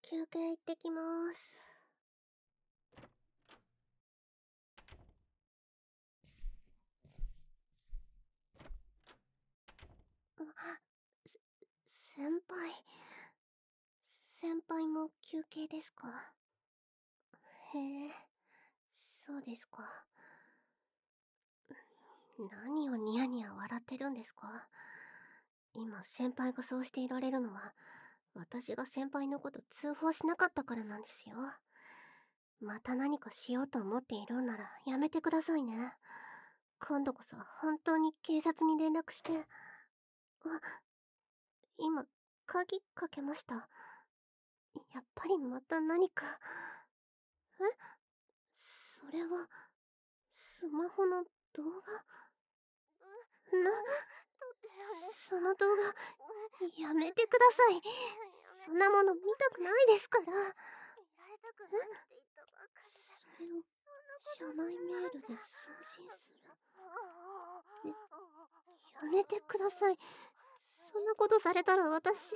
休憩行ってきます。先輩。先輩も休憩ですか？へえ、そうですか。何をニヤニヤ笑ってるんですか？今先輩がそうしていられるのは、私が先輩のこと通報しなかったからなんですよ。また何かしようと思っているんならやめてくださいね。今度こそ本当に警察に連絡して。今、鍵かけました。やっぱりまた何か。え、それは、スマホの動画？その動画、やめてください。そんなもの見たくないですから。それを、社内メールで送信する。やめてください。そんなことされたら私。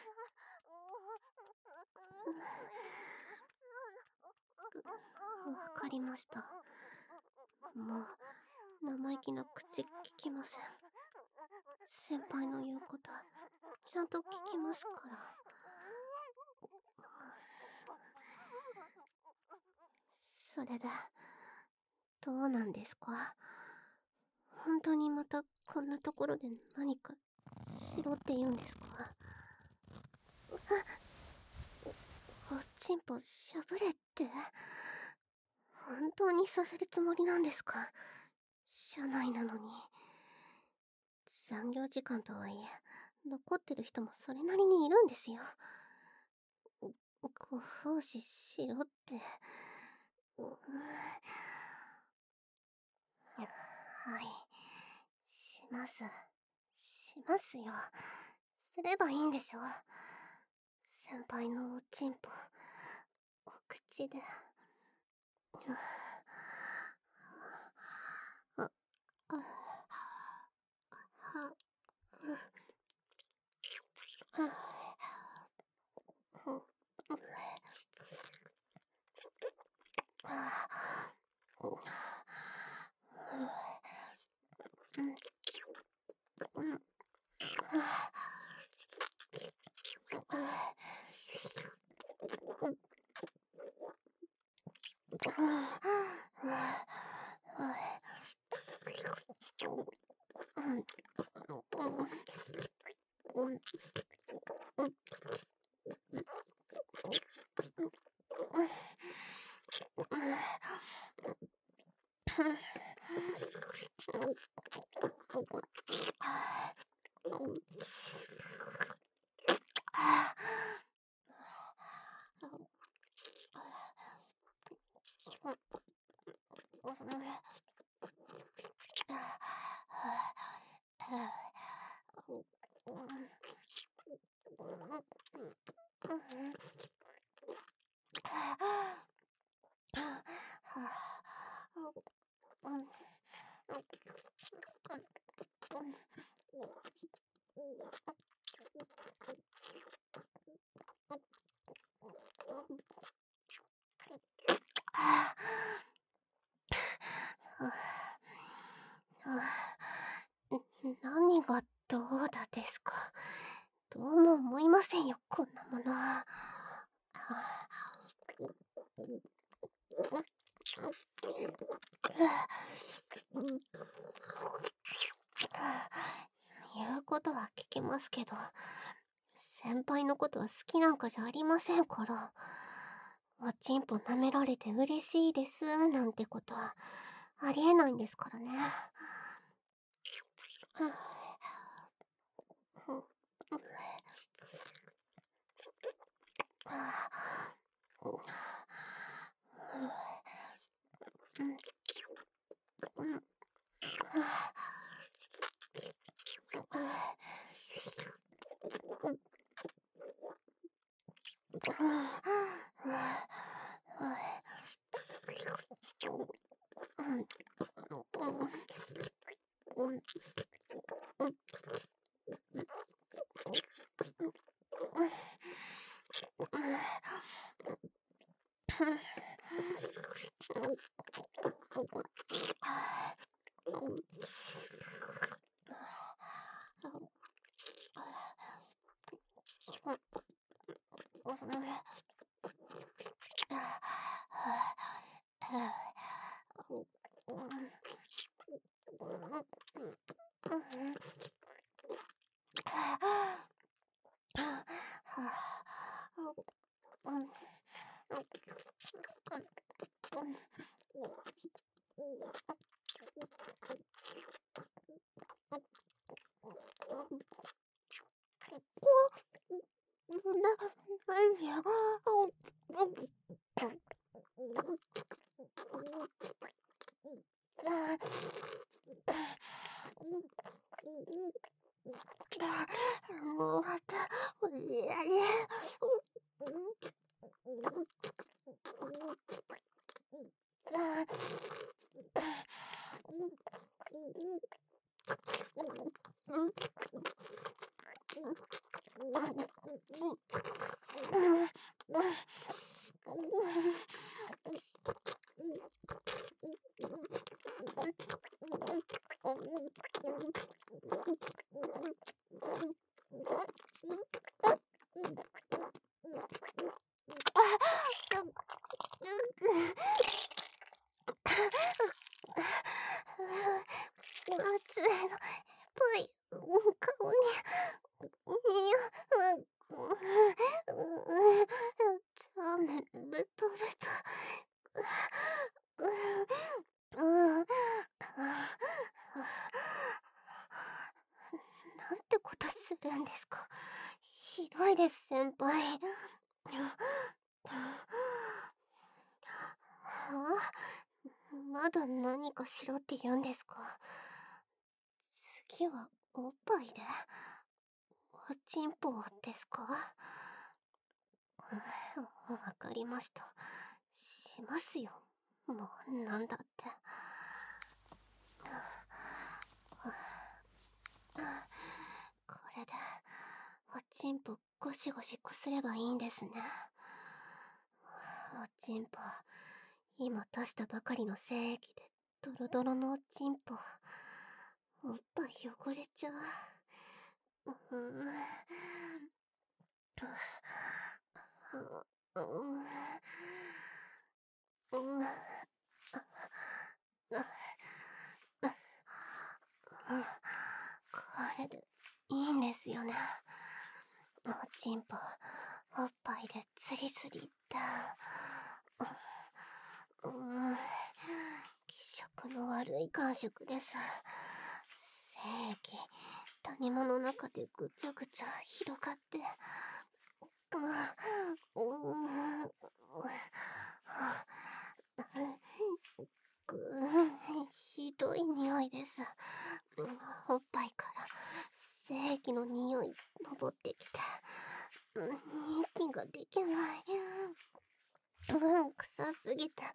わかりました。もう生意気な口聞きません。先輩の言うことちゃんと聞きますから。それでどうなんですか？本当にまたこんなところで何かしろって言うんですか？おちんぽしゃぶれって。本当にさせるつもりなんですか？社内なのに。残業時間とはいえ、残ってる人もそれなりにいるんですよ。ご奉仕しろって。はい。します。しますよ。すればいいんでしょ。先輩のおちんぽ、お口で。あ、あ、は、何がどうだですか？どうも思いませんよ、こんなもの。言うことは聞きますけど、先輩のことは好きなんかじゃありませんから。おちんぽ舐められて嬉しいですなんてことはありえないんですからね。 熱いのぱい顔にザメベトベトなんてことするんですか。ひどいです、先輩。まだ何かしろって言うんですか。次はおっぱいでおちんぽですか。わかりました。しますよ。もうなんだって。これでおちんぽゴシゴシこすればいいんですね。おちんぽ今出したばかりの精液でドロドロのおちんぽ、おっぱい汚れちゃう。これでいいんですよね。おちんぽおっぱいでツリツリって。気色の悪い感触です。精液谷間の中でぐちゃぐちゃ広がって、ひどい匂いです。おっぱいから精液の匂い登ってきて、息ができない。臭すぎて。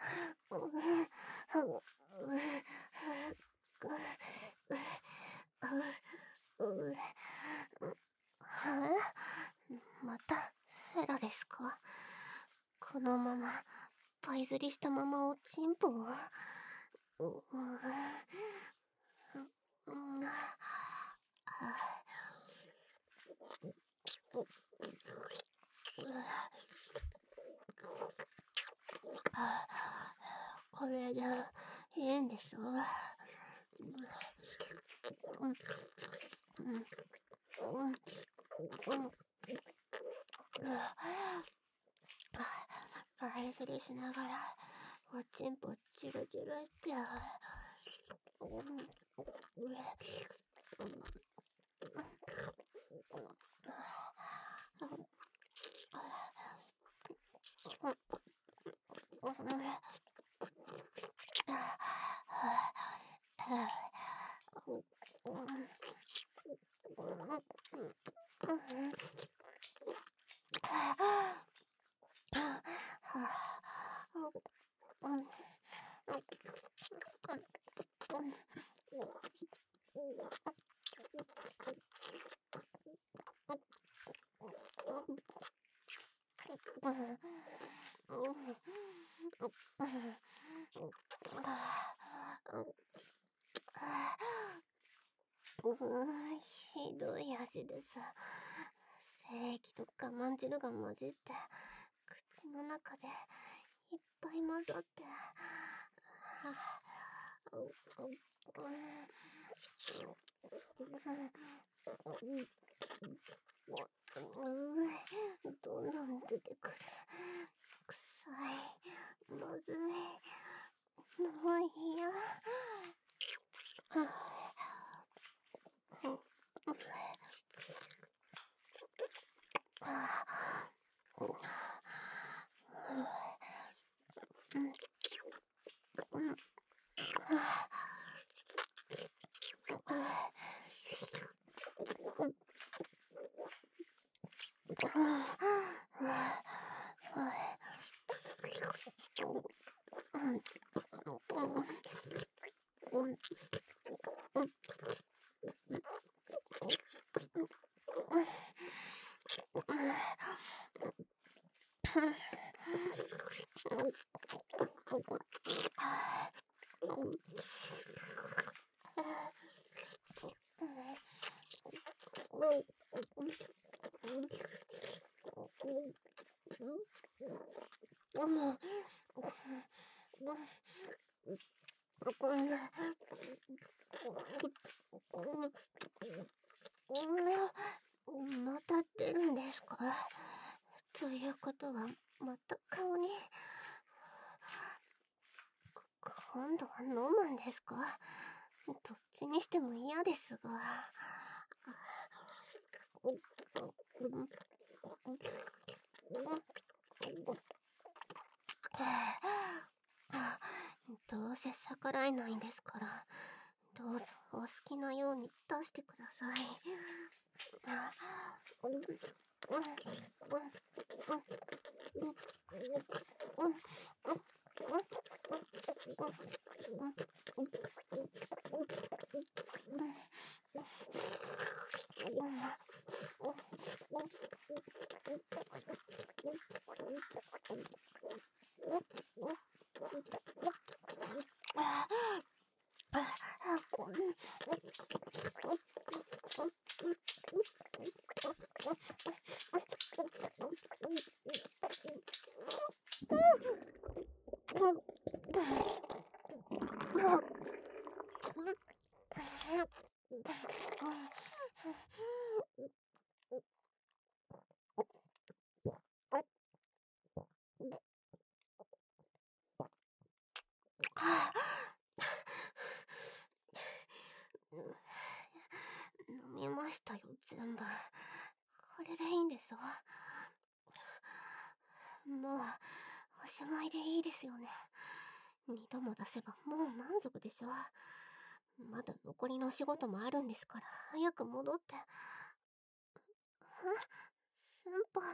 またフェラですか。このままパイ釣りしたままおちんぽを。これでいいんでしょ。パイ釣りしながらおちんぽチュルチュルって。 ひどい足です。精液と我慢汁が混じって、口の中でいっぱい混ざって。どんどん出てくる。臭い。まずい。もう嫌。また出るんですか？ということは、また顔に。今度は飲むんですか？どっちにしても嫌ですが。どうせ逆らえないんですから、どうぞお好きなように出してください。飲みましたよ、全部。これでいいんでしょ？もう、おしまいでいいですよね。二度も出せばもう満足でしょ。まだ残りのお仕事もあるんですから、早く戻って。先輩、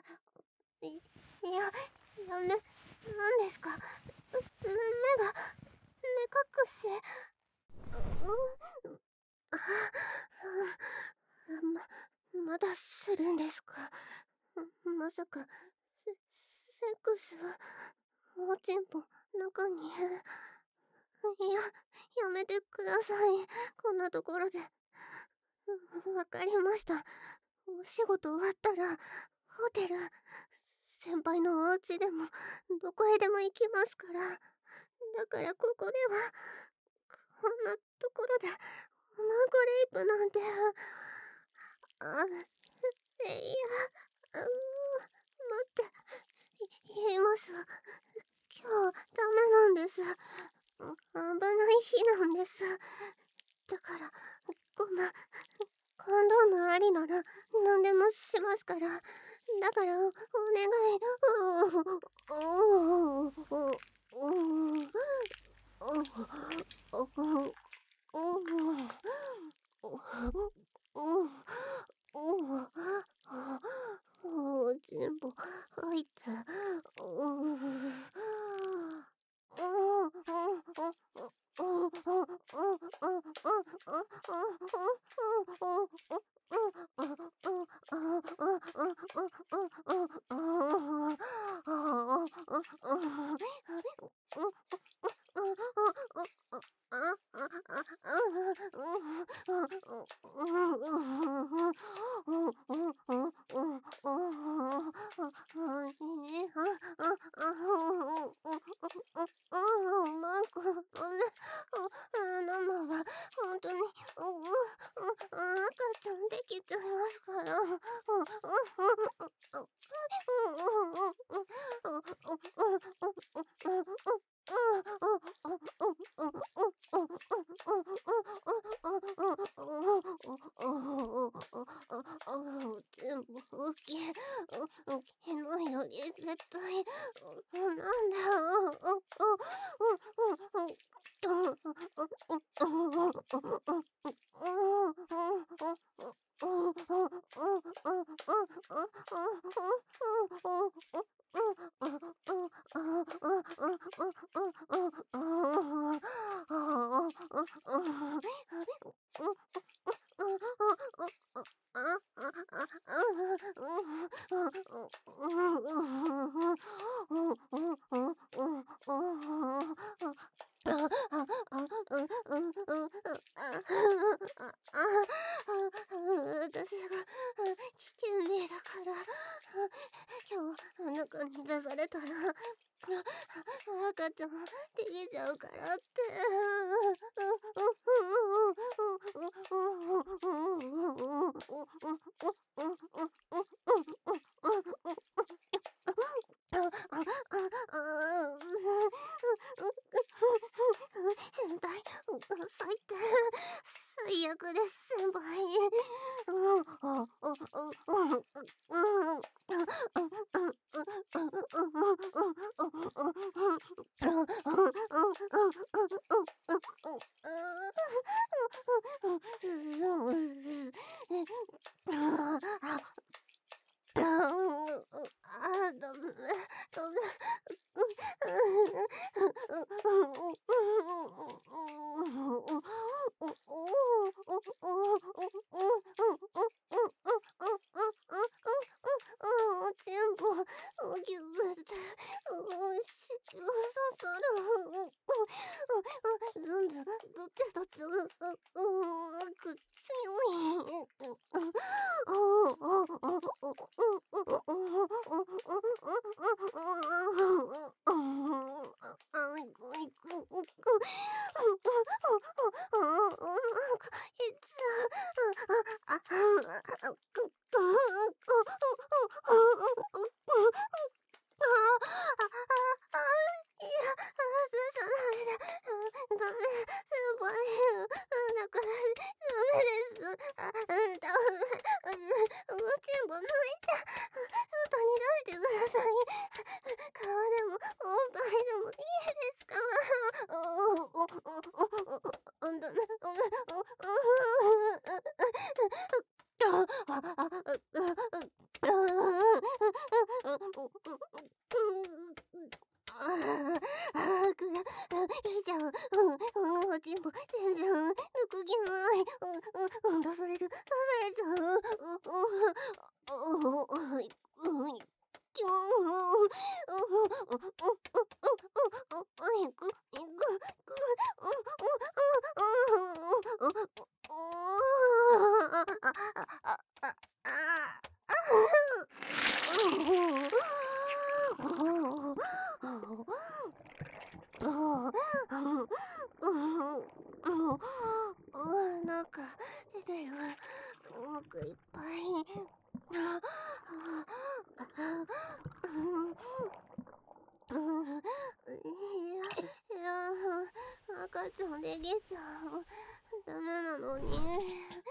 なんですか？目隠し。まだするんですか？まさか、セックス、おちんぽ、中に。やめてください。こんなところで。わかりました。お仕事終わったら、ホテル、先輩のお家でも、どこへでも行きますから。だからここでは、こんなところで、おまんこレイプなんて。待って、言います。今日、ダメなんです。危ない日なんです。だから、ごめん。コンドームありなら何でもしますから。だからお願い。全部入って。 起きないより絶対、なんだ、私が危険霊だから、今日中に出されたら赤ちゃんできちゃうからって。変態、最低、最悪です、先輩。ダメ、ダメ。全部ぎゅって子宮刺さる。ずんずんどってどってくっ強い。いや、じゃないで。ダメ、先輩。だから、ダメです。ダメ。全部抜いて、外に出してください。川でも、おっぱいでもいいですから。ダメ、いいじゃん。ちんも全然抜く気ない。出される、出されちゃう。キモなんか出てる。奥いっぱい。いや、赤ちゃんできちゃう。ダメなのに。